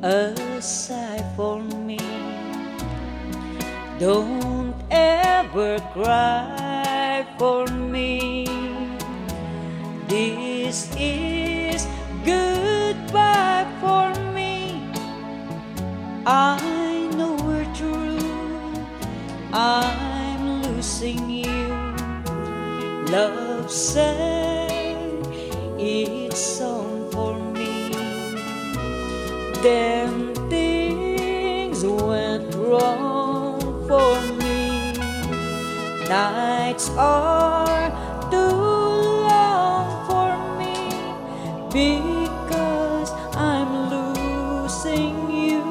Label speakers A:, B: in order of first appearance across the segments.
A: a sigh for me. Don't ever cry for me. This is goodbye for me. I know we're through. I'm losing you. Love sang its song for me. Then things went wrong for me. Nights are too long for me because I'm losing you.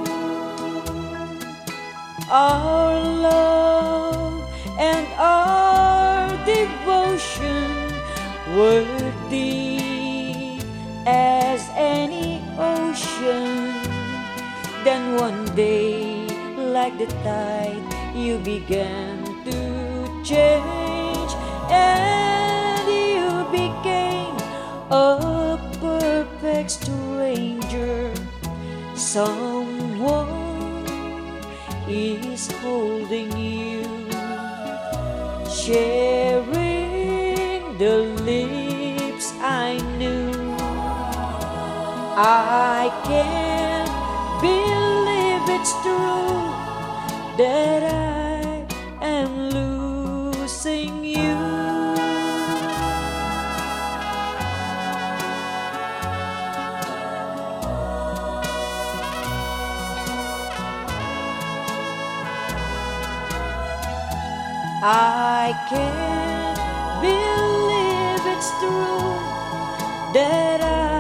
A: Our love and our devotion were deep as any ocean. Then one day, like the tide, you began to change, and you became a perfect stranger. Someone is holding you, sharing the lips I knew. I can't believe it's true that I am losing you. I can't believe it's true that I